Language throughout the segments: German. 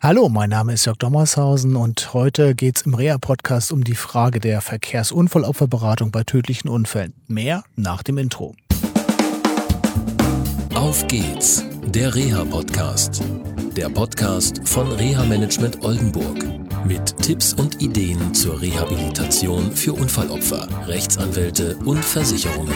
Hallo, mein Name ist Jörg Dommershausen und heute geht's im Reha-Podcast um die Frage der Verkehrsunfallopferberatung bei tödlichen Unfällen. Mehr nach dem Intro. Auf geht's, der Reha-Podcast. Der Podcast von Reha-Management Oldenburg. Mit Tipps und Ideen zur Rehabilitation für Unfallopfer, Rechtsanwälte und Versicherungen.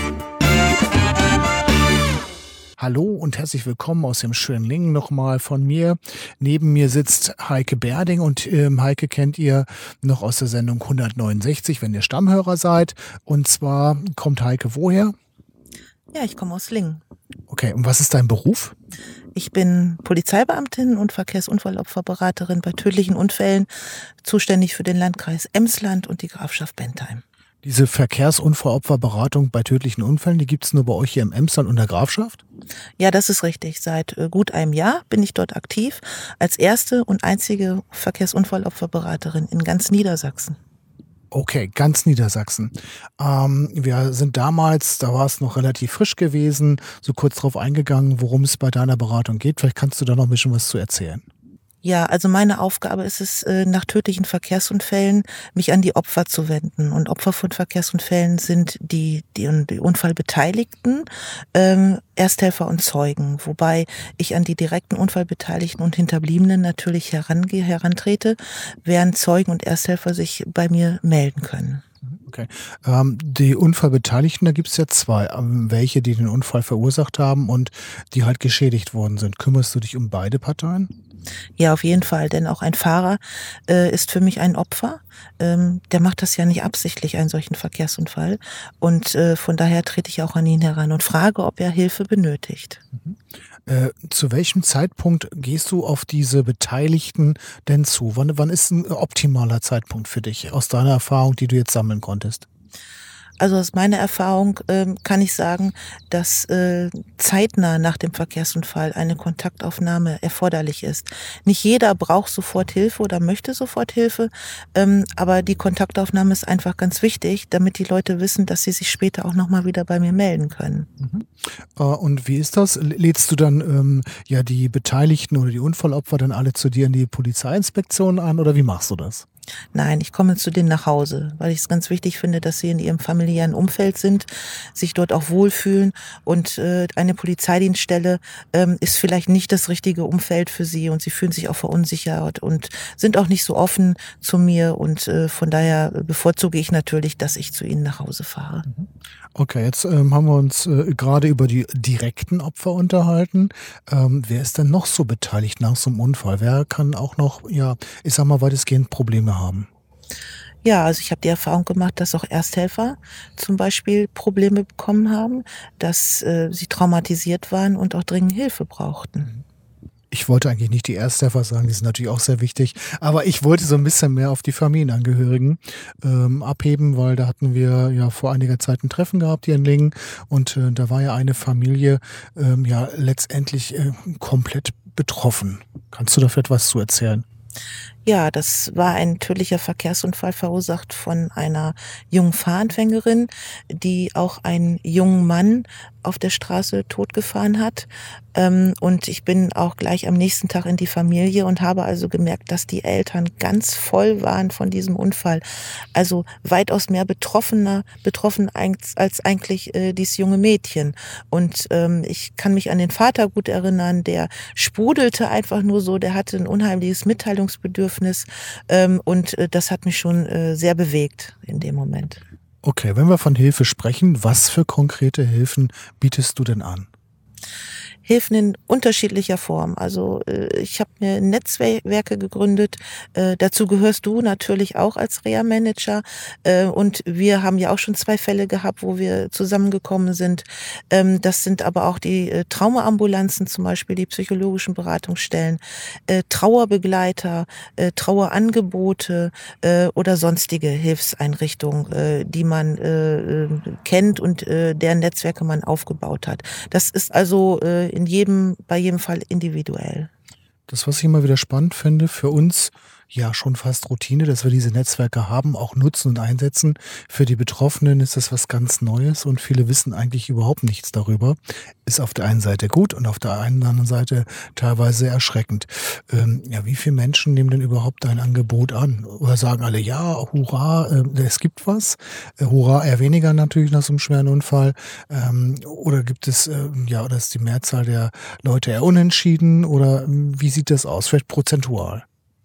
Hallo und herzlich willkommen aus dem schönen Lingen nochmal von mir. Neben mir sitzt Heike Berding und Heike kennt ihr noch aus der Sendung 169, wenn ihr Stammhörer seid. Und zwar kommt Heike woher? Ja, ich komme aus Lingen. Okay, und was ist dein Beruf? Ich bin Polizeibeamtin und Verkehrsunfallopferberaterin bei tödlichen Unfällen, zuständig für den Landkreis Emsland und die Grafschaft Bentheim. Diese Verkehrsunfallopferberatung bei tödlichen Unfällen, die gibt es nur bei euch hier im Emsland und der Grafschaft? Ja, das ist richtig. Seit gut einem Jahr bin ich dort aktiv als erste und einzige Verkehrsunfallopferberaterin in ganz Niedersachsen. Okay, ganz Niedersachsen. Wir sind damals, da war es noch relativ frisch gewesen, so kurz drauf eingegangen, worum es bei deiner Beratung geht. Vielleicht kannst du da noch ein bisschen was zu erzählen. Ja, also meine Aufgabe ist es, nach tödlichen Verkehrsunfällen mich an die Opfer zu wenden. Und Opfer von Verkehrsunfällen sind die Unfallbeteiligten, Ersthelfer und Zeugen. Wobei ich an die direkten Unfallbeteiligten und Hinterbliebenen natürlich herantrete, während Zeugen und Ersthelfer sich bei mir melden können. Okay. Die Unfallbeteiligten, da gibt es ja zwei. Welche, die den Unfall verursacht haben und die halt geschädigt worden sind. Kümmerst du dich um beide Parteien? Ja, auf jeden Fall, denn auch ein Fahrer ist für mich ein Opfer. Der macht das ja nicht absichtlich, einen solchen Verkehrsunfall. Und von daher trete ich auch an ihn heran und frage, ob er Hilfe benötigt. Zu welchem Zeitpunkt gehst du auf diese Beteiligten denn zu? Wann ist ein optimaler Zeitpunkt für dich, aus deiner Erfahrung, die du jetzt sammeln konntest? Also aus meiner Erfahrung kann ich sagen, dass zeitnah nach dem Verkehrsunfall eine Kontaktaufnahme erforderlich ist. Nicht jeder braucht sofort Hilfe oder möchte sofort Hilfe, aber die Kontaktaufnahme ist einfach ganz wichtig, damit die Leute wissen, dass sie sich später auch nochmal wieder bei mir melden können. Und wie ist das? Lädst du dann ja die Beteiligten oder die Unfallopfer dann alle zu dir in die Polizeiinspektion ein oder wie machst du das? Nein, ich komme zu denen nach Hause, weil ich es ganz wichtig finde, dass sie in ihrem familiären Umfeld sind, sich dort auch wohlfühlen und eine Polizeidienststelle ist vielleicht nicht das richtige Umfeld für sie und sie fühlen sich auch verunsichert und sind auch nicht so offen zu mir und von daher bevorzuge ich natürlich, dass ich zu ihnen nach Hause fahre. Okay, jetzt haben wir uns gerade über die direkten Opfer unterhalten. Wer ist denn noch so beteiligt nach so einem Unfall? Wer kann auch noch, ja, ich sag mal, weitestgehend Probleme haben? Ja, also ich habe die Erfahrung gemacht, dass auch Ersthelfer zum Beispiel Probleme bekommen haben, dass sie traumatisiert waren und auch dringend Hilfe brauchten. Ich wollte eigentlich nicht die Ersthelfer sagen, die sind natürlich auch sehr wichtig, aber ich wollte so ein bisschen mehr auf die Familienangehörigen abheben, weil da hatten wir ja vor einiger Zeit ein Treffen gehabt hier in Lingen und da war ja eine Familie ja letztendlich komplett betroffen. Kannst du dafür etwas zu erzählen? Ja, das war ein tödlicher Verkehrsunfall verursacht von einer jungen Fahranfängerin, die auch einen jungen Mann auf der Straße totgefahren hat. Und ich bin auch gleich am nächsten Tag in die Familie und habe also gemerkt, dass die Eltern ganz voll waren von diesem Unfall. Also weitaus mehr betroffen als eigentlich dieses junge Mädchen. Und ich kann mich an den Vater gut erinnern, der sprudelte einfach nur so, der hatte ein unheimliches Mitteilungsbedürfnis. Und das hat mich schon sehr bewegt in dem Moment. Okay, wenn wir von Hilfe sprechen, was für konkrete Hilfen bietest du denn an? Hilfen in unterschiedlicher Form. Also ich habe mir Netzwerke gegründet. Dazu gehörst du natürlich auch als Reha-Manager. Und wir haben ja auch schon 2 Fälle gehabt, wo wir zusammengekommen sind. Das sind aber auch die Traumaambulanzen, zum Beispiel die psychologischen Beratungsstellen, Trauerbegleiter, Trauerangebote oder sonstige Hilfseinrichtungen, die man kennt und deren Netzwerke man aufgebaut hat. Das ist also bei jedem Fall individuell. Das, was ich immer wieder spannend finde für uns ja schon fast Routine, dass wir diese Netzwerke haben, auch nutzen und einsetzen. Für die Betroffenen ist das was ganz Neues und viele wissen eigentlich überhaupt nichts darüber. Ist auf der einen Seite gut und auf der anderen Seite teilweise erschreckend. Ja, wie viele Menschen nehmen denn überhaupt dein Angebot an? Oder sagen alle, ja, hurra, es gibt was? Hurra, eher weniger natürlich nach so einem schweren Unfall. Oder gibt es, oder ist die Mehrzahl der Leute eher unentschieden? Oder wie sieht das aus? Vielleicht prozentual?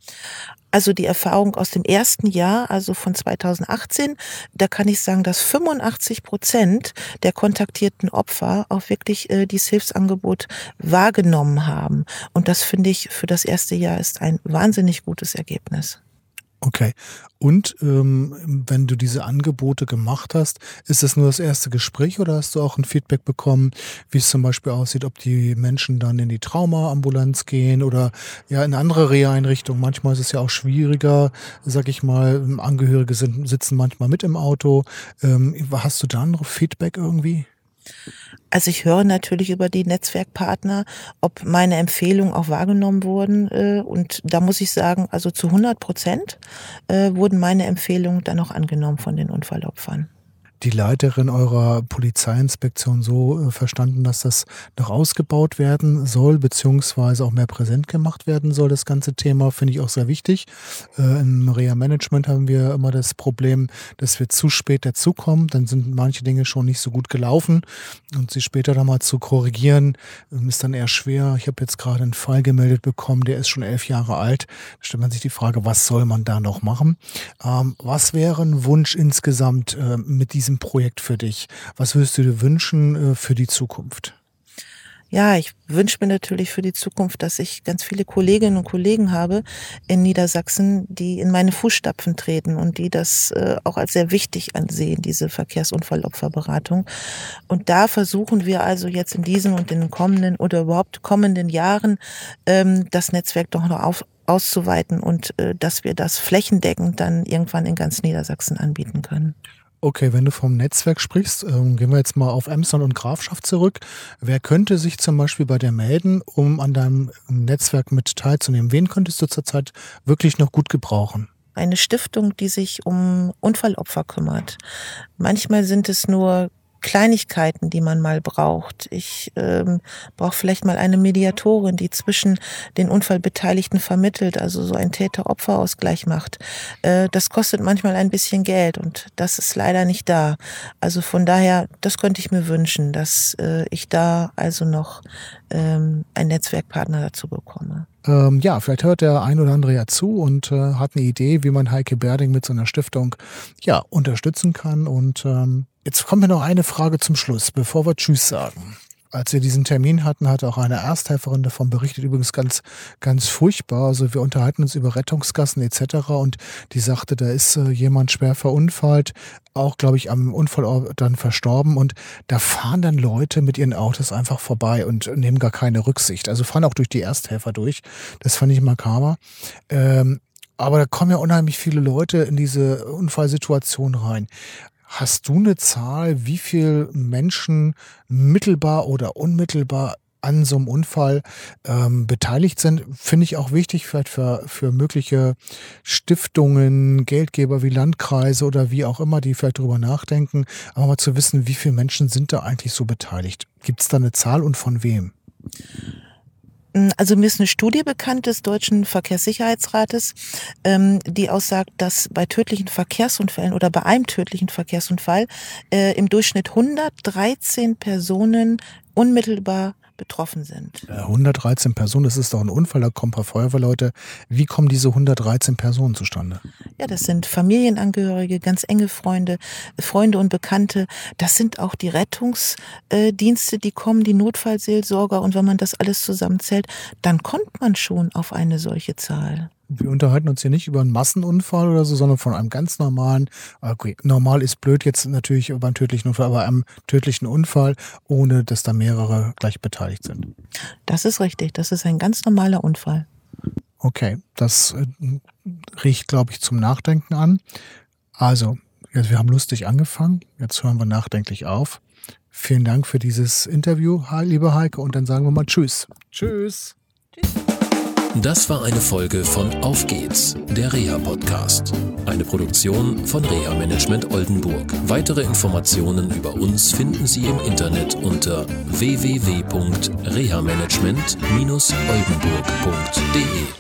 Also die Erfahrung aus dem ersten Jahr, also von 2018, da kann ich sagen, dass 85% der kontaktierten Opfer auch wirklich dieses Hilfsangebot wahrgenommen haben. Und das finde ich für das erste Jahr ist ein wahnsinnig gutes Ergebnis. Okay. Und wenn du diese Angebote gemacht hast, ist das nur das erste Gespräch oder hast du auch ein Feedback bekommen, wie es zum Beispiel aussieht, ob die Menschen dann in die Traumaambulanz gehen oder ja in andere Reha-Einrichtungen? Manchmal ist es ja auch schwieriger, sag ich mal, Angehörige sitzen manchmal mit im Auto. Hast du da noch Feedback irgendwie? Also ich höre natürlich über die Netzwerkpartner, ob meine Empfehlungen auch wahrgenommen wurden. Und da muss ich sagen, also zu 100% wurden meine Empfehlungen dann auch angenommen von den Unfallopfern. Die Leiterin eurer Polizeiinspektion so verstanden, dass das noch ausgebaut werden soll, beziehungsweise auch mehr präsent gemacht werden soll, das ganze Thema, finde ich auch sehr wichtig. Im Reha-Management haben wir immer das Problem, dass wir zu spät dazukommen, dann sind manche Dinge schon nicht so gut gelaufen und sie später dann mal zu korrigieren, ist dann eher schwer. Ich habe jetzt gerade einen Fall gemeldet bekommen, der ist schon 11 Jahre alt. Da stellt man sich die Frage, was soll man da noch machen? Was wäre ein Wunsch insgesamt mit diesem Projekt für dich? Was würdest du dir wünschen für die Zukunft? Ja, ich wünsche mir natürlich für die Zukunft, dass ich ganz viele Kolleginnen und Kollegen habe in Niedersachsen, die in meine Fußstapfen treten und die das auch als sehr wichtig ansehen, diese Verkehrsunfallopferberatung. Und da versuchen wir also jetzt in diesem und in den kommenden oder überhaupt kommenden Jahren das Netzwerk doch noch auszuweiten und dass wir das flächendeckend dann irgendwann in ganz Niedersachsen anbieten können. Okay, wenn du vom Netzwerk sprichst, gehen wir jetzt mal auf Emsland und Grafschaft zurück. Wer könnte sich zum Beispiel bei dir melden, um an deinem Netzwerk mit teilzunehmen? Wen könntest du zurzeit wirklich noch gut gebrauchen? Eine Stiftung, die sich um Unfallopfer kümmert. Manchmal sind es nur Kleinigkeiten, die man mal braucht. Ich brauche vielleicht mal eine Mediatorin, die zwischen den Unfallbeteiligten vermittelt, also so ein Täter-Opfer-Ausgleich macht. Das kostet manchmal ein bisschen Geld und das ist leider nicht da. Also von daher, das könnte ich mir wünschen, dass ich da also noch einen Netzwerkpartner dazu bekomme. Vielleicht hört der ein oder andere ja zu und hat eine Idee, wie man Heike Berding mit so einer Stiftung unterstützen kann. Und jetzt kommt mir noch eine Frage zum Schluss, bevor wir Tschüss sagen. Als wir diesen Termin hatten, hat auch eine Ersthelferin davon berichtet, übrigens ganz, ganz furchtbar. Also wir unterhalten uns über Rettungsgassen etc. Und die sagte, da ist jemand schwer verunfallt, auch, glaube ich, am Unfallort dann verstorben. Und da fahren dann Leute mit ihren Autos einfach vorbei und nehmen gar keine Rücksicht. Also fahren auch durch die Ersthelfer durch. Das fand ich makaber. Aber da kommen ja unheimlich viele Leute in diese Unfallsituation rein. Hast du eine Zahl, wie viele Menschen mittelbar oder unmittelbar an so einem Unfall beteiligt sind? Finde ich auch wichtig, vielleicht für mögliche Stiftungen, Geldgeber wie Landkreise oder wie auch immer, die vielleicht darüber nachdenken, aber mal zu wissen, wie viele Menschen sind da eigentlich so beteiligt? Gibt es da eine Zahl und von wem? Also mir ist eine Studie bekannt des Deutschen Verkehrssicherheitsrates, die aussagt, dass bei tödlichen Verkehrsunfällen oder bei einem tödlichen Verkehrsunfall im Durchschnitt 113 Personen unmittelbar betroffen sind. 113 Personen, das ist doch ein Unfall, da kommen ein paar Feuerwehrleute. Wie kommen diese 113 Personen zustande? Ja, das sind Familienangehörige, ganz enge Freunde, Freunde und Bekannte. Das sind auch die Rettungsdienste, die kommen, die Notfallseelsorger. Und wenn man das alles zusammenzählt, dann kommt man schon auf eine solche Zahl. Wir unterhalten uns hier nicht über einen Massenunfall oder so, sondern von einem ganz normalen, okay, normal ist blöd jetzt natürlich beim tödlichen Unfall, aber einem tödlichen Unfall, ohne dass da mehrere gleich beteiligt sind. Das ist richtig, das ist ein ganz normaler Unfall. Okay, das riecht, glaube ich, zum Nachdenken an. Also, wir haben lustig angefangen, jetzt hören wir nachdenklich auf. Vielen Dank für dieses Interview, liebe Heike, und dann sagen wir mal Tschüss. Tschüss. Tschüss. Das war eine Folge von Auf geht's, der Reha-Podcast. Eine Produktion von Reha Management Oldenburg. Weitere Informationen über uns finden Sie im Internet unter www.rehamanagement-oldenburg.de.